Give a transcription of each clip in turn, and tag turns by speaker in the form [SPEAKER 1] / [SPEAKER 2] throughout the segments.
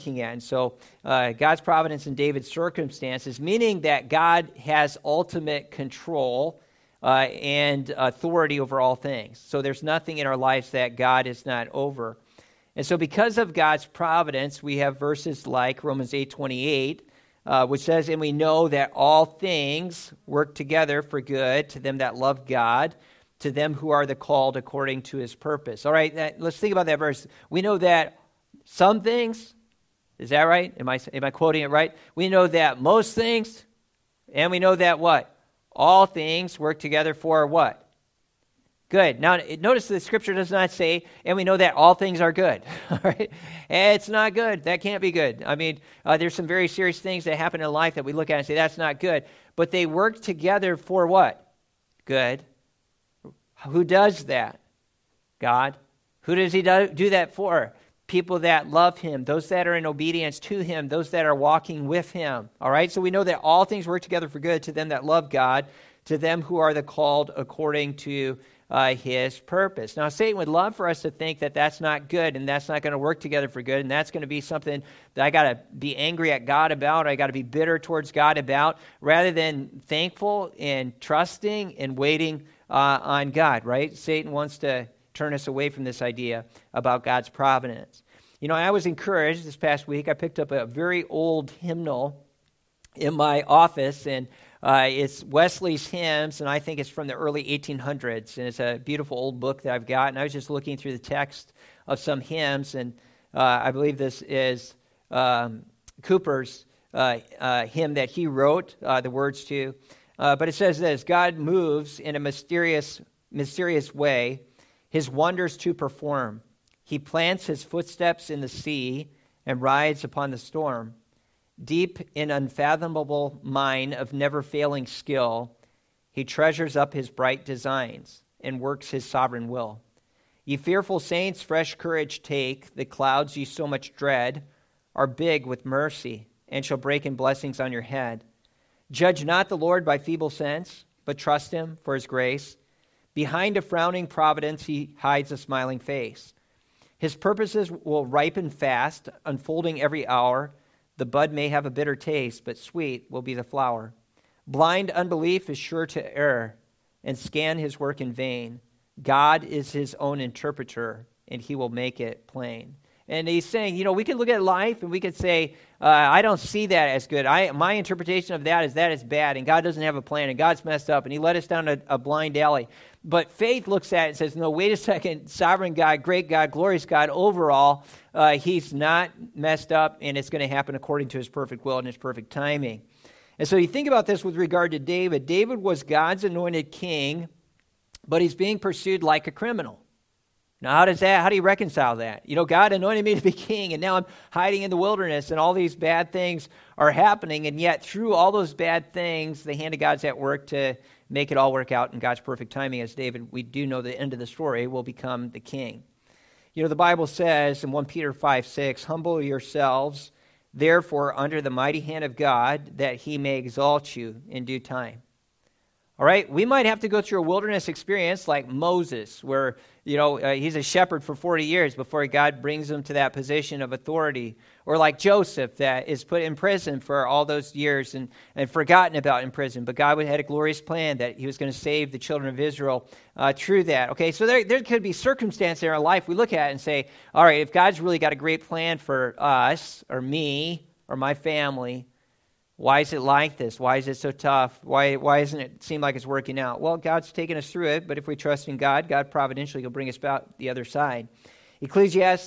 [SPEAKER 1] looking at. And so God's providence in David's circumstances, meaning that God has ultimate control and authority over all things. So there's nothing in our lives that God is not over. And so because of God's providence, we have verses like Romans 8:28, which says, and we know that all things work together for good to them that love God, to them who are the called according to his purpose. All right, let's think about that verse. We know that some things, is that right? Am I quoting it right? We know that most things, and we know that what? All things work together for what? Good. Now, notice the scripture does not say, and we know that all things are good. All right? It's not good. That can't be good. I mean, there's some very serious things that happen in life that we look at and say, that's not good. But they work together for what? Good. Who does that? God. Who does he do that for? People that love him, those that are in obedience to him, those that are walking with him. All right? So we know that all things work together for good to them that love God, to them who are the called according to his purpose. Now, Satan would love for us to think that that's not good and that's not going to work together for good, and that's going to be something that I got to be angry at God about, I got to be bitter towards God about, rather than thankful and trusting and waiting on God, right? Satan wants to turn us away from this idea about God's providence. You know, I was encouraged this past week. I picked up a very old hymnal in my office, and it's Wesley's Hymns, and I think it's from the early 1800s, and it's a beautiful old book that I've got, and I was just looking through the text of some hymns, and I believe this is Cooper's hymn that he wrote the words to, but it says this: God moves in a mysterious way, his wonders to perform. He plants his footsteps in the sea and rides upon the storm. Deep in unfathomable mine of never-failing skill, he treasures up his bright designs and works his sovereign will. Ye fearful saints, fresh courage take. The clouds ye so much dread are big with mercy and shall break in blessings on your head. Judge not the Lord by feeble sense, but trust him for his grace. Behind a frowning providence he hides a smiling face. His purposes will ripen fast, unfolding every hour. The bud may have a bitter taste, but sweet will be the flower. Blind unbelief is sure to err and scan his work in vain. God is his own interpreter, and he will make it plain. And he's saying, you know, we can look at life and we could say, I don't see that as good. My interpretation of that is bad, and God doesn't have a plan, and God's messed up, and he led us down a blind alley. But faith looks at it and says, no, wait a second, sovereign God, great God, glorious God, overall, he's not messed up, and it's going to happen according to his perfect will and his perfect timing. And so you think about this with regard to David. David was God's anointed king, but he's being pursued like a criminal. Now, how do you reconcile that? You know, God anointed me to be king, and now I'm hiding in the wilderness, and all these bad things are happening, and yet through all those bad things, the hand of God's at work to make it all work out in God's perfect timing. As David, we do know the end of the story, will become the king. You know, the Bible says in 1 Peter 5:6, humble yourselves, therefore, under the mighty hand of God, that he may exalt you in due time. All right, we might have to go through a wilderness experience like Moses, where, you know, he's a shepherd for 40 years before God brings him to that position of authority. Or like Joseph, that is put in prison for all those years and forgotten about in prison. But God had a glorious plan that he was going to save the children of Israel through that. Okay, so there could be circumstances in our life we look at and say, all right, if God's really got a great plan for us or me or my family, why is it like this? Why is it so tough? Why doesn't it seem like it's working out? Well, God's taken us through it, but if we trust in God, God providentially will bring us about the other side. Ecclesiastes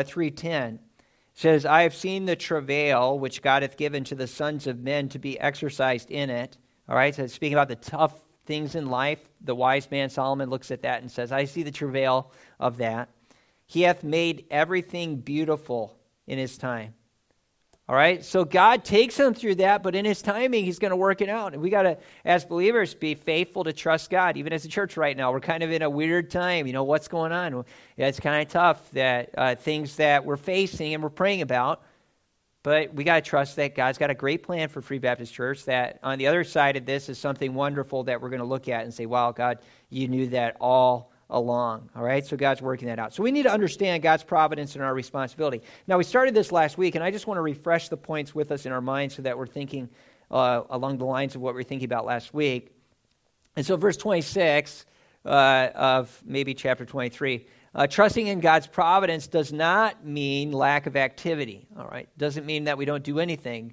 [SPEAKER 1] 3:10 says, I have seen the travail which God hath given to the sons of men to be exercised in it. All right, so speaking about the tough things in life, the wise man Solomon looks at that and says, I see the travail of that. He hath made everything beautiful in his time. All right, so God takes them through that, but in his timing, he's going to work it out. And we got to, as believers, be faithful to trust God. Even as a church right now, we're kind of in a weird time. You know, what's going on? Yeah, it's kind of tough, that things that we're facing and we're praying about. But we got to trust that God's got a great plan for Free Baptist Church, that on the other side of this is something wonderful that we're going to look at and say, wow, God, you knew that all along. All right, so God's working that out. So we need to understand God's providence and our responsibility. Now, we started this last week, and I just want to refresh the points with us in our minds so that we're thinking along the lines of what we were thinking about last week. And so verse 26 of maybe chapter 23, trusting in God's providence does not mean lack of activity. All right, doesn't mean that we don't do anything.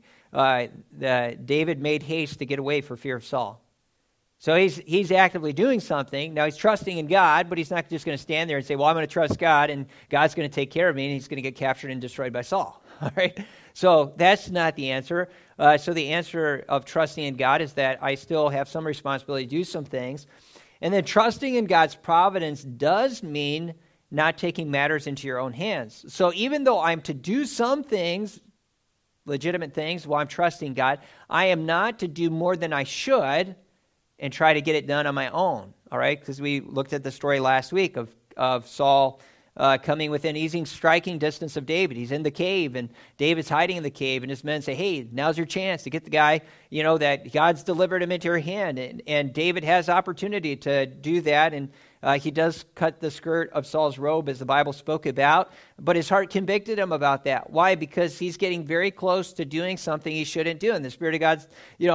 [SPEAKER 1] David made haste to get away for fear of Saul. So he's actively doing something. Now he's trusting in God, but he's not just going to stand there and say, well, I'm going to trust God, and God's going to take care of me, and he's going to get captured and destroyed by Saul. All right? So that's not the answer. So the answer of trusting in God is that I still have some responsibility to do some things. And then trusting in God's providence does mean not taking matters into your own hands. So even though I'm to do some things, legitimate things, while I'm trusting God, I am not to do more than I should and try to get it done on my own, all right? Because we looked at the story last week of Saul coming within easy striking distance of David. He's in the cave, and David's hiding in the cave, and his men say, hey, now's your chance to get the guy, that God's delivered him into your hand. And David has opportunity to do that, and he does cut the skirt of Saul's robe, as the Bible spoke about, but his heart convicted him about that. Why? Because he's getting very close to doing something he shouldn't do. And the Spirit of God's,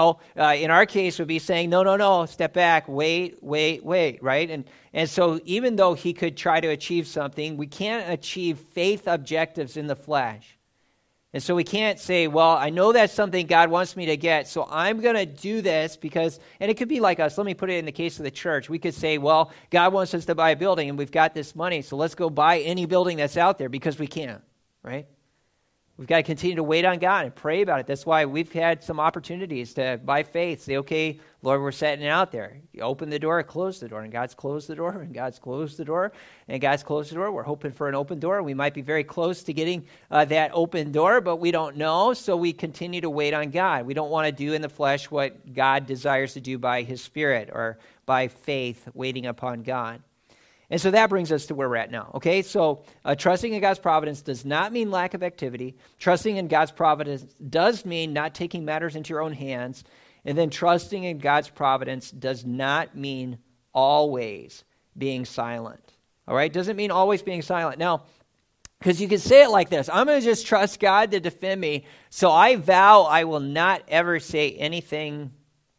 [SPEAKER 1] in our case, would be saying, no, step back, wait, right? And so even though he could try to achieve something, we can't achieve faith objectives in the flesh. And so we can't say, well, I know that's something God wants me to get, so I'm going to do this because, and it could be like us. Let me put it in the case of the church. We could say, well, God wants us to buy a building, and we've got this money, so let's go buy any building that's out there because we can, right? We've got to continue to wait on God and pray about it. That's why we've had some opportunities to, by faith, say, okay, Lord, we're setting it out there. You open the door, close the door, and God's closed the door, and God's closed the door, and God's closed the door. We're hoping for an open door. We might be very close to getting that open door, but we don't know, so we continue to wait on God. We don't want to do in the flesh what God desires to do by His Spirit or by faith, waiting upon God. And so that brings us to where we're at now, okay? So trusting in God's providence does not mean lack of activity. Trusting in God's providence does mean not taking matters into your own hands. And then trusting in God's providence does not mean always being silent, all right? Doesn't mean always being silent. Now, because you can say it like this, I'm going to just trust God to defend me, so I vow I will not ever say anything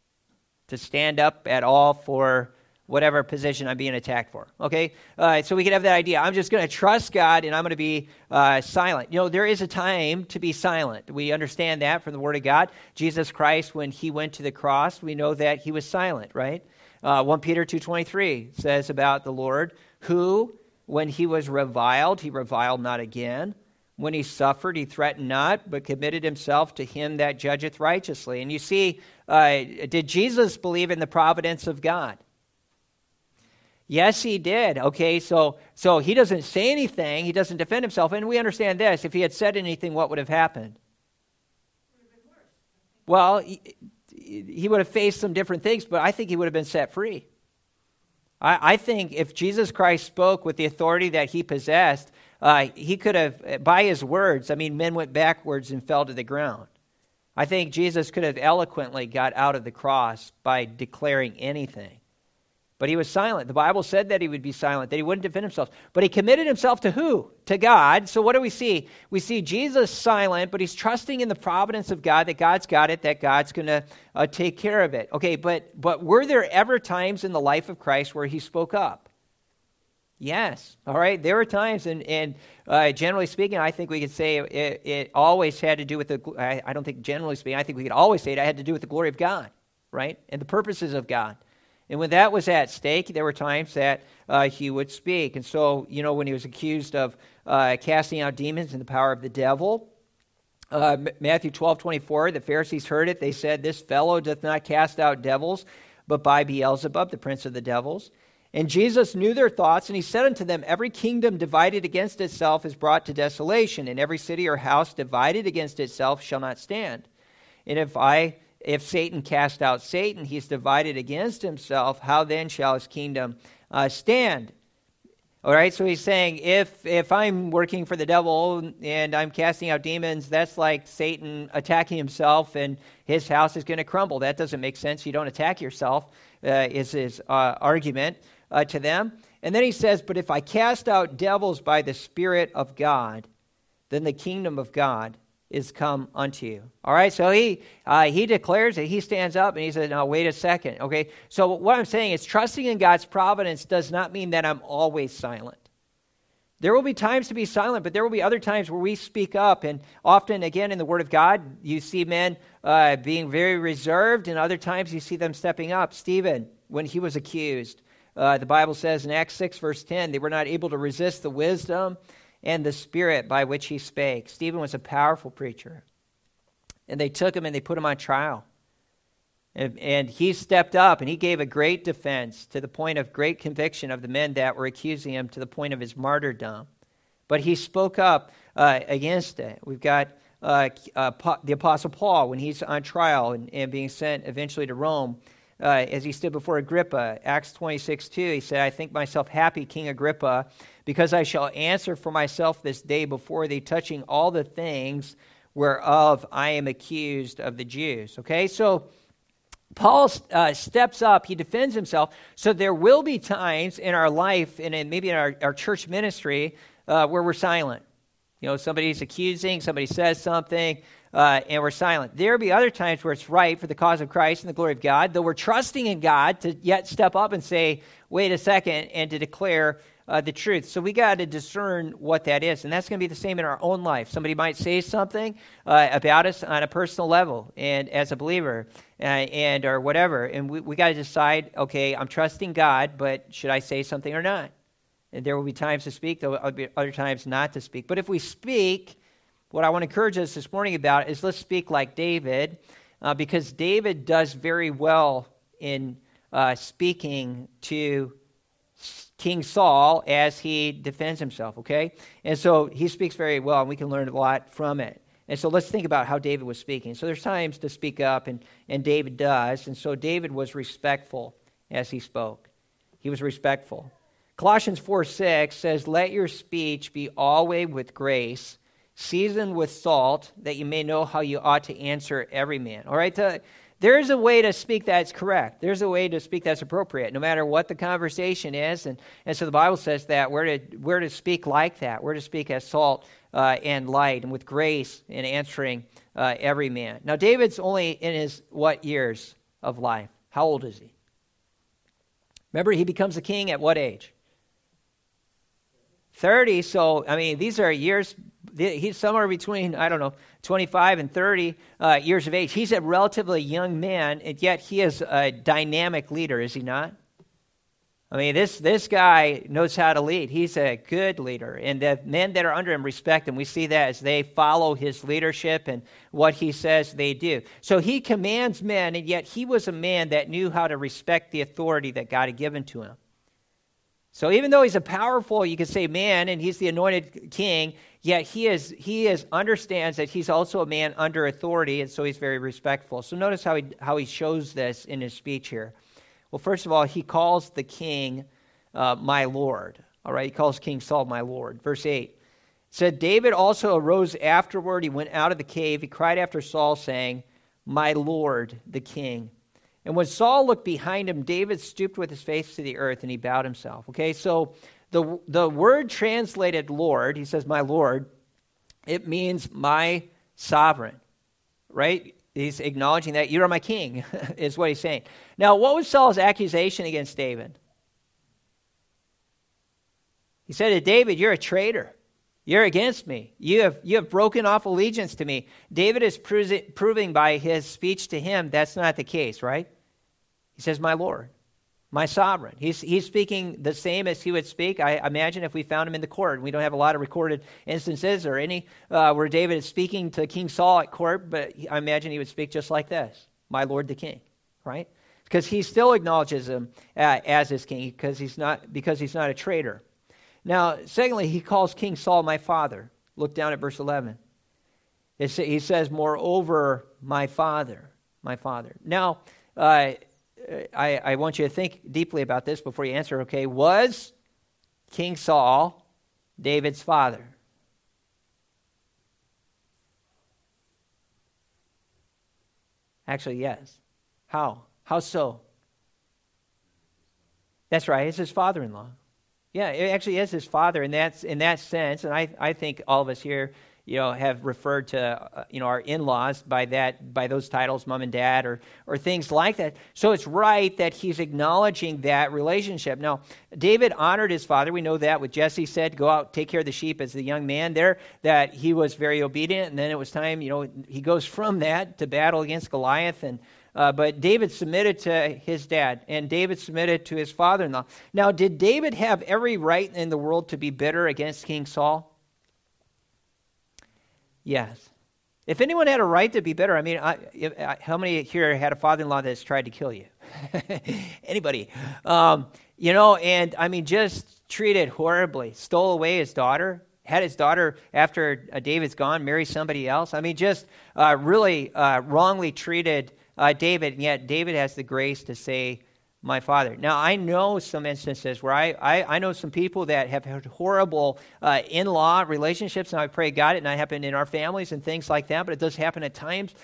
[SPEAKER 1] to stand up at all for whatever position I'm being attacked for, okay? So we could have that idea. I'm just going to trust God, and I'm going to be silent. There is a time to be silent. We understand that from the Word of God. Jesus Christ, when He went to the cross, we know that He was silent, right? 1 Peter 2:23 says about the Lord, who, when He was reviled, He reviled not again. When He suffered, He threatened not, but committed Himself to Him that judgeth righteously. And you see, did Jesus believe in the providence of God? Yes, He did. Okay, so He doesn't say anything. He doesn't defend Himself. And we understand this. If He had said anything, what would have happened? Well, he would have faced some different things, but I think He would have been set free. I think if Jesus Christ spoke with the authority that He possessed, He could have, by His words, men went backwards and fell to the ground. I think Jesus could have eloquently got out of the cross by declaring anything. But He was silent. The Bible said that He would be silent, that He wouldn't defend Himself. But He committed Himself to who? To God. So what do we see? We see Jesus silent, but He's trusting in the providence of God, that God's got it, that God's going to take care of it. Okay, but were there ever times in the life of Christ where He spoke up? Yes. All right, there were times, and generally speaking, I think we could say it always had to do with I don't think generally speaking, I think we could always say it had to do with the glory of God, right? And the purposes of God. And when that was at stake, there were times that He would speak. And so, when He was accused of casting out demons in the power of the devil, Matthew 12:24, the Pharisees heard it. They said, this fellow doth not cast out devils, but by Beelzebub, the prince of the devils. And Jesus knew their thoughts, and He said unto them, every kingdom divided against itself is brought to desolation, and every city or house divided against itself shall not stand. And if Satan cast out Satan, he's divided against himself. How then shall his kingdom stand? All right, so he's saying if I'm working for the devil and I'm casting out demons, that's like Satan attacking himself and his house is going to crumble. That doesn't make sense. You don't attack yourself, is his argument to them. And then he says, but if I cast out devils by the Spirit of God, then the kingdom of God is come unto you. All right, so he declares it. He stands up and he says, now wait a second. Okay, so what I'm saying is trusting in God's providence does not mean that I'm always silent. There will be times to be silent, but there will be other times where we speak up. And often, again, in the Word of God, you see men being very reserved, and other times you see them stepping up. Stephen, when he was accused, the Bible says in Acts 6, verse 10, they were not able to resist the wisdom and the spirit by which he spake. Stephen was a powerful preacher. And they took him and they put him on trial. And he stepped up and he gave a great defense to the point of great conviction of the men that were accusing him to the point of his martyrdom. But he spoke up against it. We've got the Apostle Paul when he's on trial and being sent eventually to Rome. As he stood before Agrippa, Acts 26:2, he said, I think myself happy, King Agrippa, because I shall answer for myself this day before thee, touching all the things whereof I am accused of the Jews. Okay, so Paul steps up, he defends himself. So there will be times in our life and maybe in our church ministry where we're silent. You know, somebody's accusing, somebody says something, and we're silent. There will be other times where it's right for the cause of Christ and the glory of God, though we're trusting in God to yet step up and say, wait a second, and to declare the truth. So we got to discern what that is, and that's going to be the same in our own life. Somebody might say something about us on a personal level, and as a believer, and or whatever, and we got to decide, okay, I'm trusting God, but should I say something or not? And there will be times to speak, there will be other times not to speak. But if we speak, what I want to encourage us this morning about is let's speak like David, because David does very well in speaking to King Saul as he defends himself, okay? And so he speaks very well, and we can learn a lot from it. And so let's think about how David was speaking. So there's times to speak up, and David does. And so David was respectful as he spoke. He was respectful. Colossians 4:6 says, let your speech be always with grace, seasoned with salt, that you may know how you ought to answer every man. All right, there's a way to speak that's correct. There's a way to speak that's appropriate, no matter what the conversation is. And so the Bible says that we're to speak like that. We're to speak as salt and light, and with grace in answering every man. Now, David's only in his what years of life? How old is he? Remember, he becomes a king at what age? 30, so, I mean, these are years, he's somewhere between, 25 and 30 years of age. He's a relatively young man, and yet he is a dynamic leader, is he not? I mean, this guy knows how to lead. He's a good leader, and the men that are under him respect him. We see that as they follow his leadership and what he says they do. So he commands men, and yet he was a man that knew how to respect the authority that God had given to him. So even though he's a powerful, you could say, man, and he's the anointed king, yet he understands that he's also a man under authority, and so he's very respectful. So notice how he shows this in his speech here. Well, first of all, he calls the king my Lord. All right, he calls King Saul my Lord. Verse 8 said, David also arose afterward. He went out of the cave. He cried after Saul, saying, my Lord, the king. And when Saul looked behind him, David stooped with his face to the earth, and he bowed himself. Okay, so the word translated Lord, he says, my Lord, it means my sovereign, right? He's acknowledging that you are my king, is what he's saying. Now, what was Saul's accusation against David? He said to David, you're a traitor. You're against me. You have broken off allegiance to me. David is proving by his speech to him that's not the case, right? He says, my Lord, my sovereign. He's speaking the same as he would speak. I imagine if we found him in the court. We don't have a lot of recorded instances or any where David is speaking to King Saul at court, but I imagine he would speak just like this, my Lord the king, right? Because he still acknowledges him as his king because he's not a traitor. Now, secondly, he calls King Saul my father. Look down at verse 11. He says, moreover, my father. Now, I want you to think deeply about this before you answer, okay? Was King Saul David's father? Actually, yes. How? How so? That's right, it's his father-in-law. Yeah, it actually is his father, and that's in that sense. And I think all of us here, have referred to our in-laws by those titles, mom and dad, or things like that. So it's right that he's acknowledging that relationship. Now, David honored his father. We know that with Jesse said, "Go out, take care of the sheep," as the young man there. That he was very obedient, and then it was time. He goes from that to battle against Goliath, and but David submitted to his dad, and David submitted to his father-in-law. Now, did David have every right in the world to be bitter against King Saul? Yes. If anyone had a right to be bitter, how many here had a father-in-law that's tried to kill you? Anybody? Just treated horribly, stole away his daughter, had his daughter, after David's gone, marry somebody else. Really wrongly treated David, and yet David has the grace to say, "My father." Now, I know some instances where I know some people that have had horrible in-law relationships, and I pray God it not happen in our families and things like that, but it does happen at times,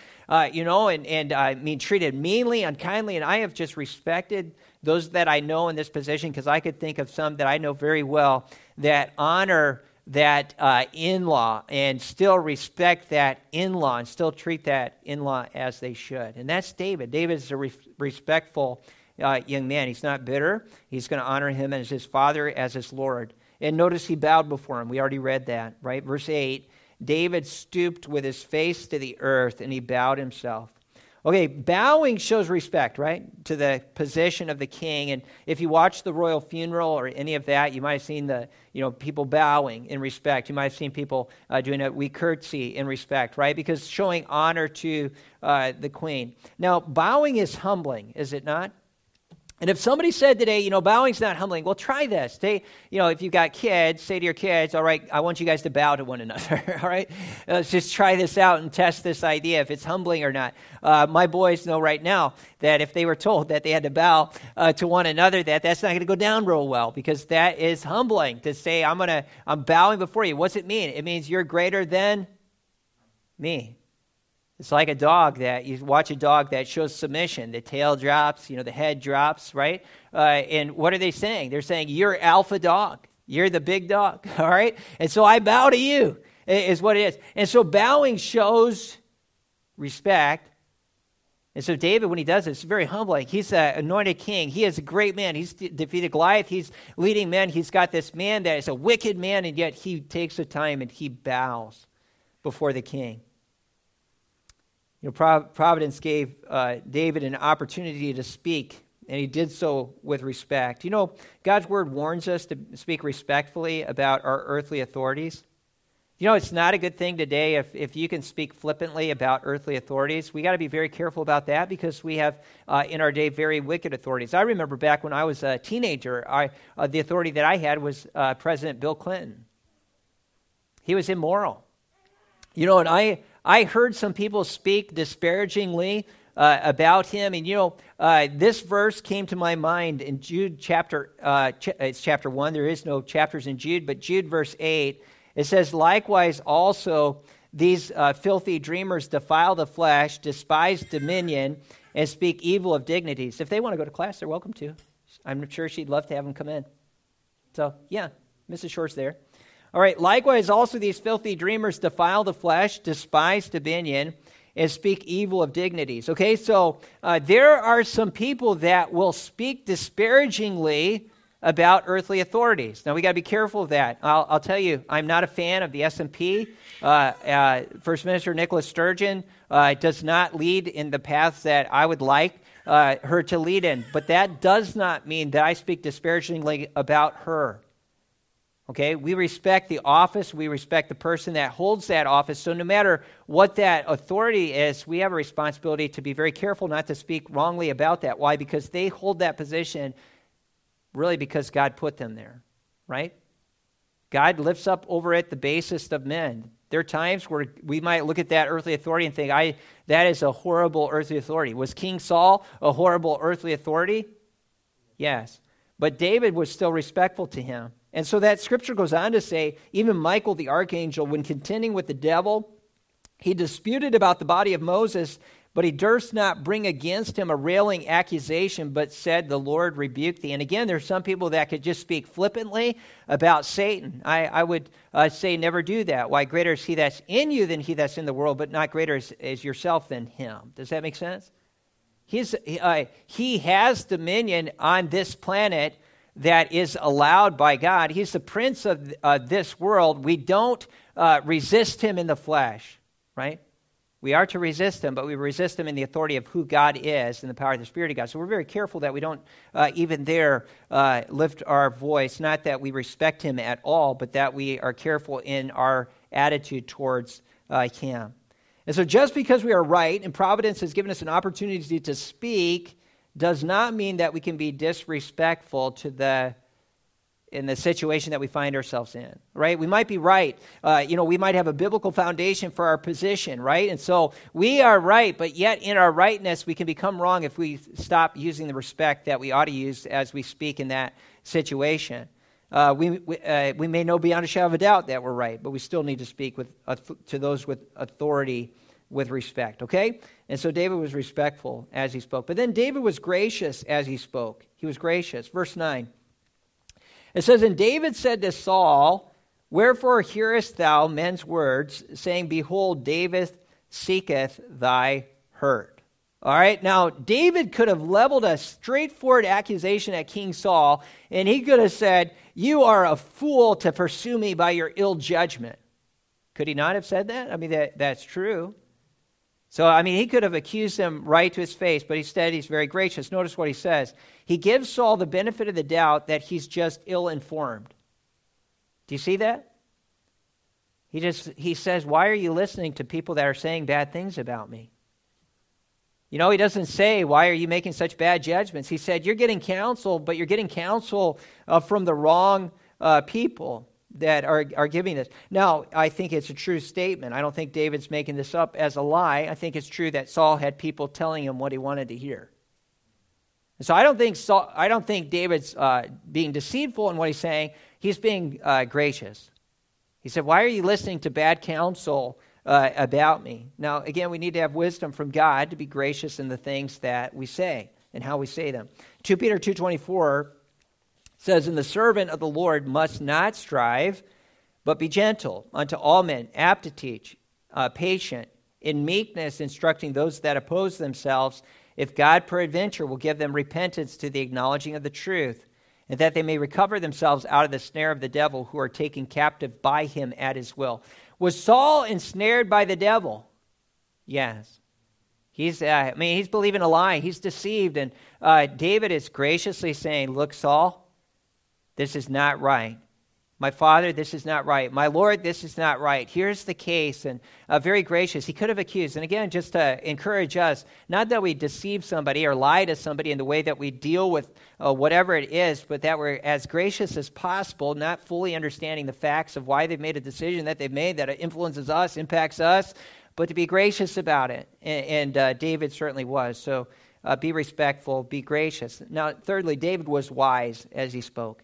[SPEAKER 1] treated meanly, unkindly, and I have just respected those that I know in this position, because I could think of some that I know very well that honor that in-law and still respect that in-law and still treat that in-law as they should. And that's David. David is a respectful young man. He's not bitter. He's going to honor him as his father, as his Lord. And notice he bowed before him. We already read that, right? Verse 8, David stooped with his face to the earth, and he bowed himself. Okay, bowing shows respect, right, to the position of the king. And if you watch the royal funeral or any of that, you might have seen people bowing in respect. You might have seen people doing a we curtsy in respect, right, because showing honor to the queen. Now, bowing is humbling, is it not? And if somebody said today, bowing's not humbling, well, try this. If you've got kids, say to your kids, all right, I want you guys to bow to one another, all right? Let's just try this out and test this idea, if it's humbling or not. My boys know right now that if they were told that they had to bow to one another, that's not going to go down real well, because that is humbling to say, I'm bowing before you. What's it mean? It means you're greater than me. It's like a dog that you watch a dog that shows submission. The tail drops, the head drops, right? And what are they saying? They're saying, you're alpha dog. You're the big dog, all right? And so I bow to you, is what it is. And so bowing shows respect. And so David, when he does this, it's very humbling. He's an anointed king. He is a great man. He's defeated Goliath. He's leading men. He's got this man that is a wicked man, and yet he takes the time and he bows before the king. Providence gave David an opportunity to speak, and he did so with respect. God's word warns us to speak respectfully about our earthly authorities. It's not a good thing today if you can speak flippantly about earthly authorities. We got to be very careful about that, because we have in our day very wicked authorities. I remember back when I was a teenager, the authority that I had was President Bill Clinton. He was immoral. And I heard some people speak disparagingly about him. And, this verse came to my mind in Jude chapter, it's chapter 1. There is no chapters in Jude, but Jude verse 8, it says, likewise also these filthy dreamers defile the flesh, despise dominion, and speak evil of dignities. If they want to go to class, they're welcome to. I'm sure she'd love to have them come in. So, yeah, Mrs. Short's there. All right, likewise also these filthy dreamers defile the flesh, despise dominion, and speak evil of dignities. Okay, so there are some people that will speak disparagingly about earthly authorities. Now, we got to be careful of that. I'll tell you, I'm not a fan of the S&P. First Minister Nicholas Sturgeon does not lead in the paths that I would like her to lead in, but that does not mean that I speak disparagingly about her. Okay, we respect the office. We respect the person that holds that office. So no matter what that authority is, we have a responsibility to be very careful not to speak wrongly about that. Why? Because they hold that position really because God put them there, right? God lifts up over it the basest of men. There are times where we might look at that earthly authority and think, that is a horrible earthly authority. Was King Saul a horrible earthly authority? Yes. But David was still respectful to him. And so that scripture goes on to say, even Michael the archangel, when contending with the devil, he disputed about the body of Moses, But he durst not bring against him a railing accusation, but said, the Lord rebuked thee. And again, there's some people that could just speak flippantly about Satan. I would say never do that. Why, greater is he that's in you than he that's in the world, but not greater is yourself than him. Does that make sense? He has dominion on this planet that is allowed by God. He's the prince of this world. We don't resist him in the flesh, right? We are to resist him, but we resist him in the authority of who God is and the power of the Spirit of God. So we're very careful that we don't even there lift our voice, not that we respect him at all, but that we are careful in our attitude towards him. And so just because we are right and Providence has given us an opportunity to speak does not mean that we can be disrespectful in the situation that we find ourselves in, right? We might be right. We might have a biblical foundation for our position, right? And so we are right, but yet in our rightness, we can become wrong if we stop using the respect that we ought to use as we speak in that situation. We may know beyond a shadow of a doubt that we're right, but we still need to speak to those with authority with respect, okay? And so David was respectful as he spoke. But then David was gracious as he spoke. He was gracious. Verse 9. It says, and David said to Saul, wherefore hearest thou men's words, saying, behold, David seeketh thy hurt. All right, now David could have leveled a straightforward accusation at King Saul, and he could have said, you are a fool to pursue me by your ill judgment. Could he not have said that? I mean, that's true. So, he could have accused him right to his face, but instead he's very gracious. Notice what he says. He gives Saul the benefit of the doubt that he's just ill-informed. Do you see that? He says, why are you listening to people that are saying bad things about me? He doesn't say, why are you making such bad judgments? He said, you're getting counsel, but you're getting counsel from the wrong people that are giving this. Now, I think it's a true statement. I don't think David's making this up as a lie. I think it's true that Saul had people telling him what he wanted to hear. And so I don't think David's being deceitful in what he's saying. He's being gracious. He said, why are you listening to bad counsel about me? Now, again, we need to have wisdom from God to be gracious in the things that we say and how we say them. 2 Peter 2:24 says, and the servant of the Lord must not strive, but be gentle unto all men, apt to teach, patient, in meekness instructing those that oppose themselves, if God peradventure will give them repentance to the acknowledging of the truth, and that they may recover themselves out of the snare of the devil, who are taken captive by him at his will. Was Saul ensnared by the devil? Yes. He's believing a lie. He's deceived. And David is graciously saying, look, Saul, this is not right. My father, this is not right. My Lord, this is not right. Here's the case. And very gracious. He could have accused. And again, just to encourage us, not that we deceive somebody or lie to somebody in the way that we deal with whatever it is, but that we're as gracious as possible, not fully understanding the facts of why they've made a decision that they've made that influences us, impacts us, but to be gracious about it. And David certainly was. So be respectful, be gracious. Now, thirdly, David was wise as he spoke.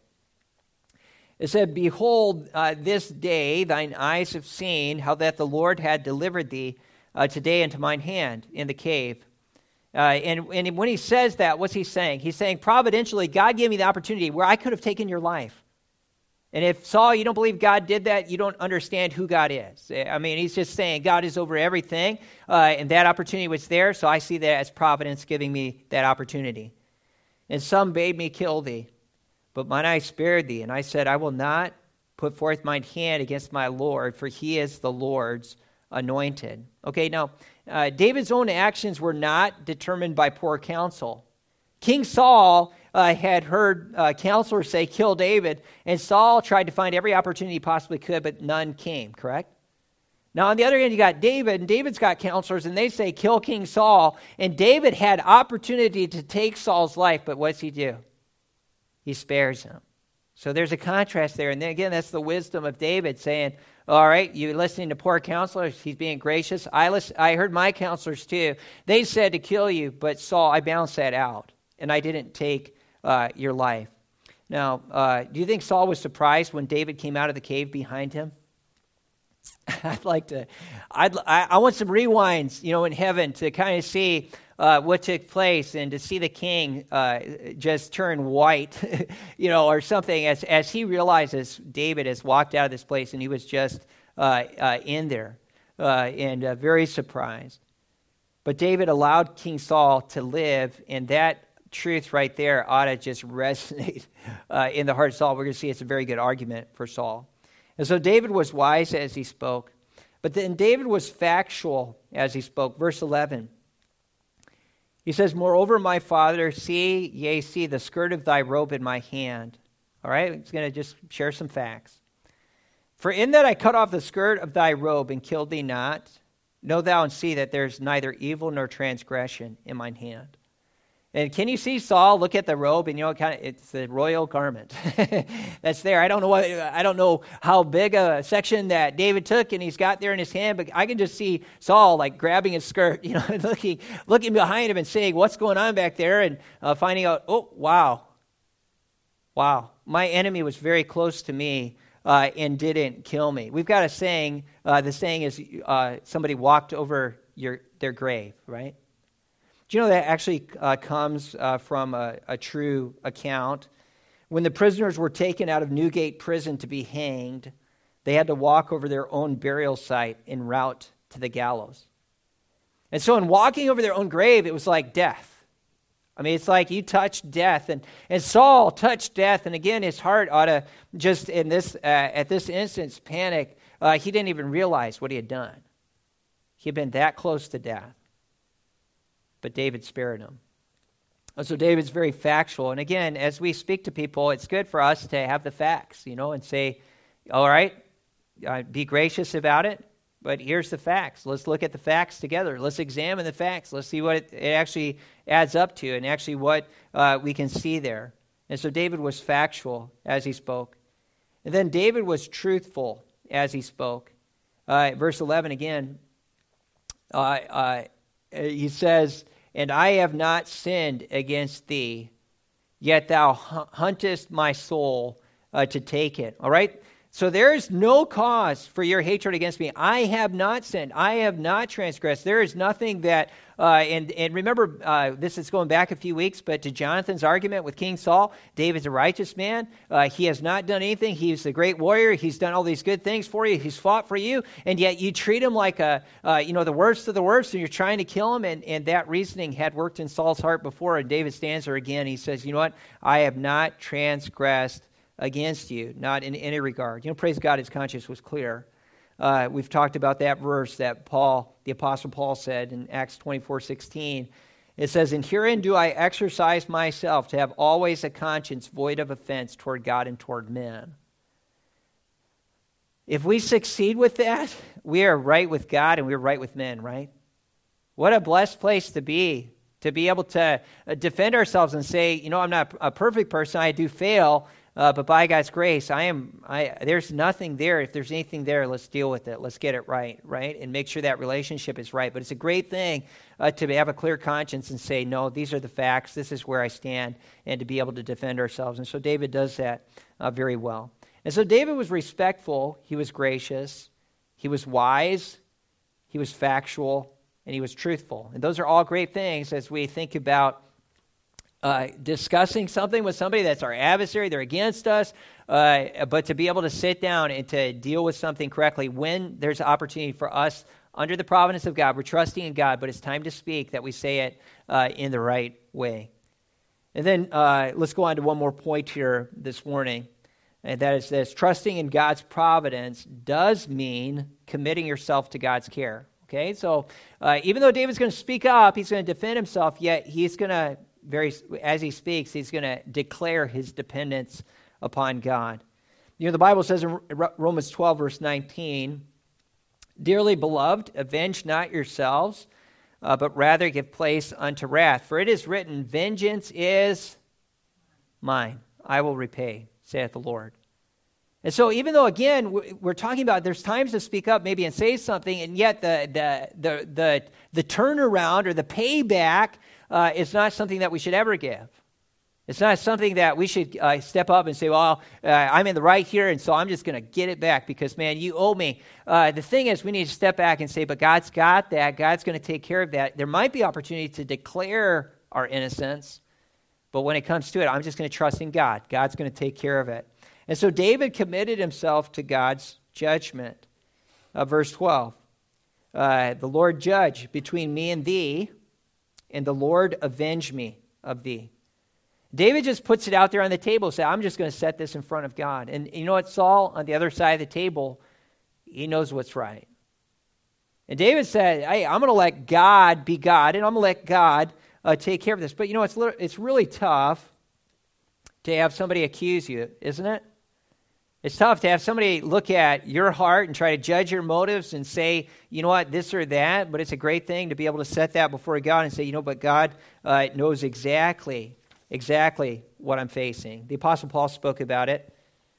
[SPEAKER 1] It said, behold, this day thine eyes have seen how that the Lord had delivered thee today into mine hand in the cave. And when he says that, what's he saying? He's saying, providentially, God gave me the opportunity where I could have taken your life. And if, Saul, you don't believe God did that, you don't understand who God is. He's just saying God is over everything, and that opportunity was there, so I see that as providence giving me that opportunity. And some bade me kill thee. But mine eye spared thee, and I said, I will not put forth mine hand against my Lord, for he is the Lord's anointed. Okay, now, David's own actions were not determined by poor counsel. King Saul had heard counselors say, kill David, and Saul tried to find every opportunity he possibly could, but none came, correct? Now, on the other hand, you got David, and David's got counselors, and they say, kill King Saul, and David had opportunity to take Saul's life, but what does he do? He spares him. So there's a contrast there. And then again, that's the wisdom of David saying, all right, you're listening to poor counselors. He's being gracious. I heard my counselors too. They said to kill you, but Saul, I balanced that out. And I didn't take your life. Now, do you think Saul was surprised when David came out of the cave behind him? I want some rewinds, in heaven to kind of see what took place and to see the king just turn white, or something as he realizes David has walked out of this place and he was just in there and very surprised. But David allowed King Saul to live, and that truth right there ought to just resonate in the heart of Saul. We're going to see it's a very good argument for Saul. And so David was wise as he spoke, but then David was factual as he spoke. Verse 11, he says, "Moreover, my father, see the skirt of thy robe in my hand." All right, he's going to just share some facts. "For in that I cut off the skirt of thy robe and killed thee not, know thou and see that there's neither evil nor transgression in mine hand." And can you see Saul look at the robe, and it's the royal garment that's there. I don't know how big a section that David took and he's got there in his hand, but I can just see Saul like grabbing his skirt, looking behind him and saying, "What's going on back there?" And finding out, "Oh, wow, my enemy was very close to me and didn't kill me." We've got a saying. The saying is somebody walked over their grave, right? Do you know that actually comes from a true account? When the prisoners were taken out of Newgate prison to be hanged, they had to walk over their own burial site en route to the gallows. And so in walking over their own grave, it was like death. I mean, it's like you touched death. And Saul touched death. And again, his heart ought to just at this instance panic. He didn't even realize what he had done. He had been that close to death. But David spared him. And so David's very factual. And again, as we speak to people, it's good for us to have the facts, and say, all right, be gracious about it, but here's the facts. Let's look at the facts together. Let's examine the facts. Let's see what it actually adds up to and actually what we can see there. And so David was factual as he spoke. And then David was truthful as he spoke. Verse 11 again, he says, "And I have not sinned against thee, yet thou huntest my soul to take it." All right? So there is no cause for your hatred against me. I have not sinned. I have not transgressed. There is nothing that, and remember, this is going back a few weeks, but to Jonathan's argument with King Saul, David's a righteous man. He has not done anything. He's a great warrior. He's done all these good things for you. He's fought for you, and yet you treat him like the worst of the worst, and you're trying to kill him, and that reasoning had worked in Saul's heart before, and David stands there again. He says, "You know what? I have not transgressed against you, not in any regard." Praise God, his conscience was clear. We've talked about that verse that the Apostle Paul said in Acts 24:16. It says, "And herein do I exercise myself to have always a conscience void of offense toward God and toward men." If we succeed with that, we are right with God and we're right with men, right? What a blessed place to be able to defend ourselves and say, I'm not a perfect person, I do fail, but by God's grace, there's nothing there. If there's anything there, let's deal with it. Let's get it right? And make sure that relationship is right. But it's a great thing to have a clear conscience and say, no, these are the facts. This is where I stand, and to be able to defend ourselves. And so David does that very well. And so David was respectful. He was gracious. He was wise. He was factual. And he was truthful. And those are all great things as we think about discussing something with somebody that's our adversary, they're against us, but to be able to sit down and to deal with something correctly when there's an opportunity for us under the providence of God, we're trusting in God, but it's time to speak, that we say it in the right way. And then let's go on to one more point here this morning, and that is this: trusting in God's providence does mean committing yourself to God's care. Okay, so even though David's going to speak up, he's going to defend himself, yet he's going to as he speaks, he's going to declare his dependence upon God. The Bible says in Romans 12, verse 19, "Dearly beloved, avenge not yourselves, but rather give place unto wrath. For it is written, vengeance is mine. I will repay, saith the Lord." And so even though, again, we're talking about there's times to speak up maybe and say something, and yet the turnaround or the payback is not something that we should ever give. It's not something that we should step up and say, well, I'm in the right here, and so I'm just going to get it back because, man, you owe me. The thing is, we need to step back and say, but God's got that. God's going to take care of that. There might be opportunity to declare our innocence, but when it comes to it, I'm just going to trust in God. God's going to take care of it. And so David committed himself to God's judgment. Verse 12, the Lord judge between me and thee, and the Lord avenge me of thee. David just puts it out there on the table, say, I'm just going to set this in front of God. And you know what, Saul, on the other side of the table, he knows what's right. And David said, hey, I'm going to let God be God, and I'm going to let God take care of this. But you know, it's really tough to have somebody accuse you, isn't it? It's tough to have somebody look at your heart and try to judge your motives and say, you know what, this or that. But it's a great thing to be able to set that before God and say, you know, but God knows exactly what I'm facing. The Apostle Paul spoke about it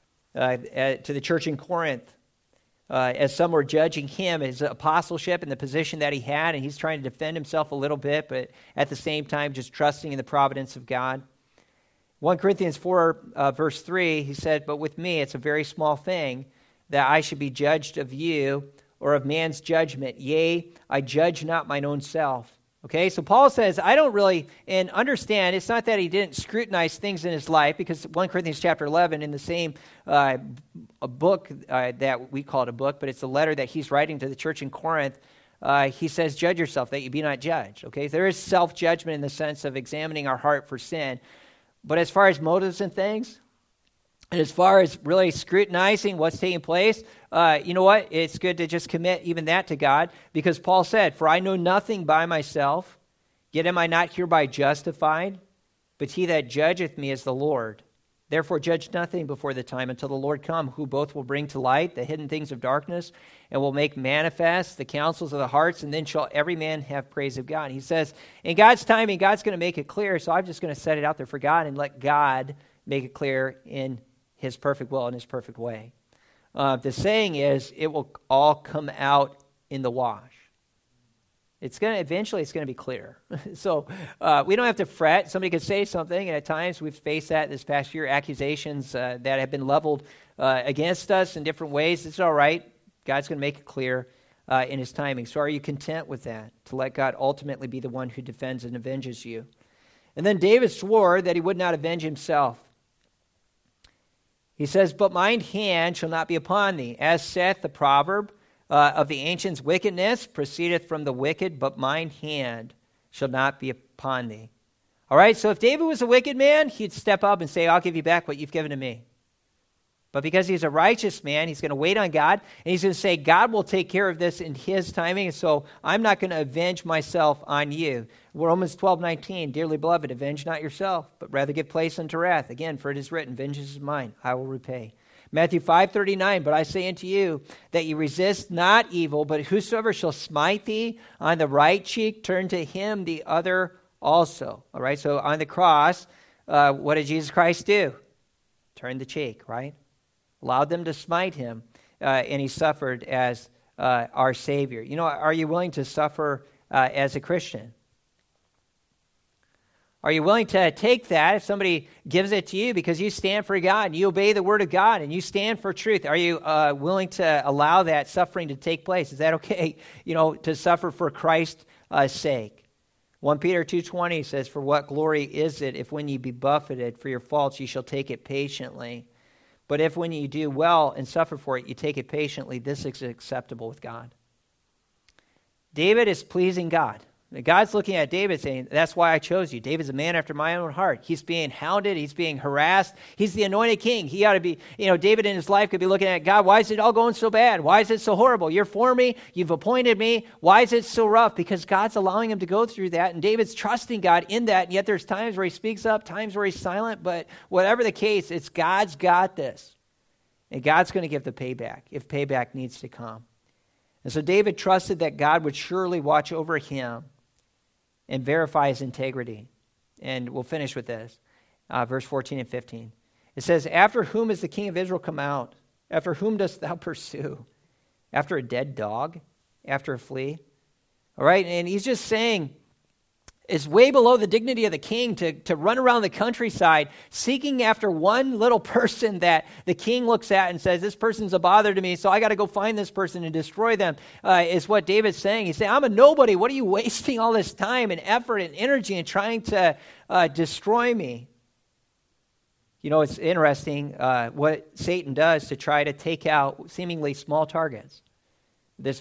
[SPEAKER 1] to the church in Corinth as some were judging him, his apostleship and the position that he had, and he's trying to defend himself a little bit, but at the same time just trusting in the providence of God. 1 Corinthians 4, verse 3, he said, but with me it's a very small thing that I should be judged of you or of man's judgment. Yea, I judge not mine own self. Okay, so Paul says, I don't really, and understand, it's not that he didn't scrutinize things in his life, because 1 Corinthians chapter 11, in the same a book that we call it a book, but it's a letter that he's writing to the church in Corinth, he says, judge yourself, that you be not judged. Okay, there is self-judgment in the sense of examining our heart for sin, but as far as motives and things, and as far as really scrutinizing what's taking place, you know what? It's good to just commit even that to God, because Paul said, for I know nothing by myself, yet am I not hereby justified, but he that judgeth me is the Lord. Therefore judge nothing before the time until the Lord come, who both will bring to light the hidden things of darkness, and will make manifest the counsels of the hearts, and then shall every man have praise of God. He says, in God's timing, God's going to make it clear, so I'm just going to set it out there for God and let God make it clear in his perfect will and his perfect way. The saying is, it will all come out in the wash. Eventually it's going to be clear. So we don't have to fret. Somebody could say something, and at times we've faced that this past year, accusations that have been leveled against us in different ways. It's all right. God's going to make it clear in his timing. So are you content with that, to let God ultimately be the one who defends and avenges you? And then David swore that he would not avenge himself. He says, but mine hand shall not be upon thee. As saith the proverb of the ancients, wickedness proceedeth from the wicked, but mine hand shall not be upon thee. All right, so if David was a wicked man, he'd step up and say, I'll give you back what you've given to me. But because he's a righteous man, he's going to wait on God, and he's going to say, God will take care of this in his timing, and so I'm not going to avenge myself on you. Romans 12:19, dearly beloved, avenge not yourself, but rather give place unto wrath. Again, for it is written, vengeance is mine, I will repay. Matthew 5:39, but I say unto you that ye resist not evil, but whosoever shall smite thee on the right cheek, turn to him the other also. All right, so on the cross, what did Jesus Christ do? Turn the cheek, right? Allowed them to smite him, and he suffered as our Savior. You know, are you willing to suffer as a Christian? Are you willing to take that if somebody gives it to you because you stand for God and you obey the Word of God and you stand for truth? Are you willing to allow that suffering to take place? Is that okay, to suffer for Christ's sake? 1 Peter 2:20 says, for what glory is it if when ye be buffeted for your faults ye shall take it patiently? But if when you do well and suffer for it, you take it patiently, this is acceptable with God. David is pleasing God. God's looking at David saying, that's why I chose you. David's a man after my own heart. He's being hounded. He's being harassed. He's the anointed king. He ought to be, David in his life could be looking at God. Why is it all going so bad? Why is it so horrible? You're for me. You've appointed me. Why is it so rough? Because God's allowing him to go through that. And David's trusting God in that. And yet there's times where he speaks up, times where he's silent. But whatever the case, it's God's got this. And God's going to give the payback if payback needs to come. And so David trusted that God would surely watch over him and verify his integrity. And we'll finish with this. Verse 14 and 15. It says, after whom is the king of Israel come out? After whom dost thou pursue? After a dead dog? After a flea? All right, and he's just saying is way below the dignity of the king to run around the countryside seeking after one little person that the king looks at and says, this person's a bother to me, so I got to go find this person and destroy them, is what David's saying. He's saying, I'm a nobody. What are you wasting all this time and effort and energy in trying to destroy me? You know, it's interesting what Satan does to try to take out seemingly small targets. This,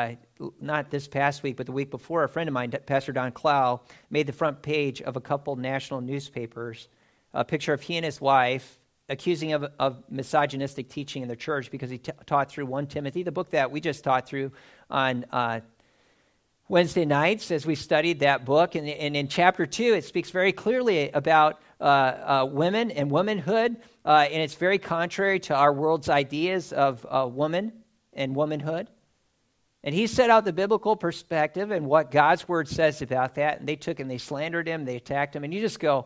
[SPEAKER 1] not this past week, but the week before, a friend of mine, Pastor Don Clow, made the front page of a couple national newspapers, a picture of he and his wife accusing of misogynistic teaching in their church because he taught through 1 Timothy, the book that we just taught through on Wednesday nights as we studied that book. And in chapter 2, it speaks very clearly about women and womanhood, and it's very contrary to our world's ideas of woman and womanhood. And he set out the biblical perspective and what God's word says about that, and they took and they slandered him, they attacked him, and you just go,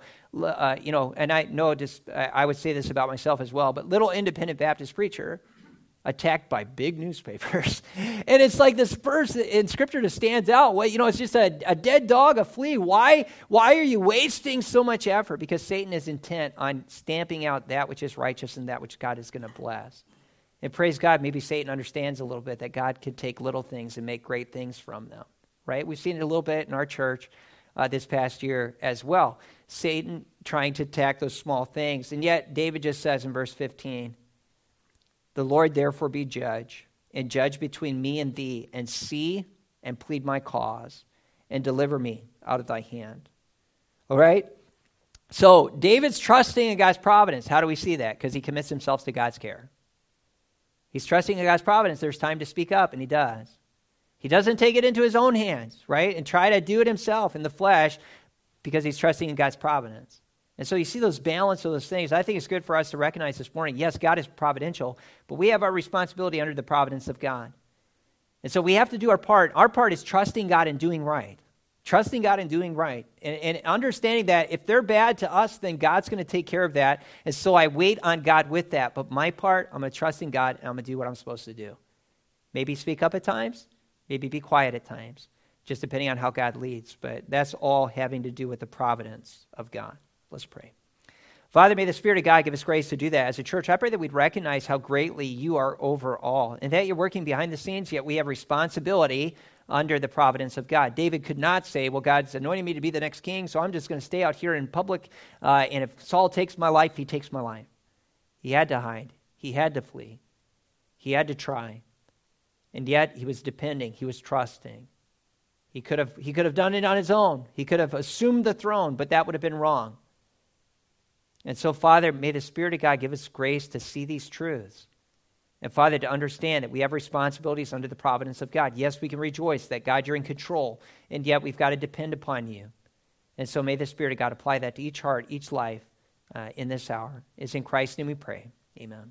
[SPEAKER 1] and I know I would say this about myself as well, but little independent Baptist preacher attacked by big newspapers. And it's like this verse in Scripture that stands out. Well, it's just a dead dog, a flea. Why are you wasting so much effort? Because Satan is intent on stamping out that which is righteous and that which God is going to bless. And praise God, maybe Satan understands a little bit that God can take little things and make great things from them, right? We've seen it a little bit in our church this past year as well. Satan trying to attack those small things. And yet, David just says in verse 15, the Lord therefore be judge, and judge between me and thee, and see and plead my cause, and deliver me out of thy hand. All right? So David's trusting in God's providence. How do we see that? Because he commits himself to God's care. He's trusting in God's providence. There's time to speak up, and he does. He doesn't take it into his own hands, right, and try to do it himself in the flesh because he's trusting in God's providence. And so you see those balance of those things. I think it's good for us to recognize this morning, yes, God is providential, but we have our responsibility under the providence of God. And so we have to do our part. Our part is trusting God and doing right. Trusting God and doing right. And understanding that if they're bad to us, then God's going to take care of that. And so I wait on God with that. But my part, I'm going to trust in God, and I'm going to do what I'm supposed to do. Maybe speak up at times. Maybe be quiet at times. Just depending on how God leads. But that's all having to do with the providence of God. Let's pray. Father, may the Spirit of God give us grace to do that. As a church, I pray that we'd recognize how greatly you are over all, and that you're working behind the scenes, yet we have responsibility under the providence of God. David could not say, well, God's anointing me to be the next king, so I'm just going to stay out here in public, and if Saul takes my life, he takes my life. He had to hide. He had to flee. He had to try. And yet he was depending. He was trusting. He could have done it on his own. He could have assumed the throne, but that would have been wrong. And so, Father, may the Spirit of God give us grace to see these truths. And, Father, to understand that we have responsibilities under the providence of God. Yes, we can rejoice that, God, you're in control, and yet we've got to depend upon you. And so may the Spirit of God apply that to each heart, each life in this hour. It's in Christ's name we pray. Amen.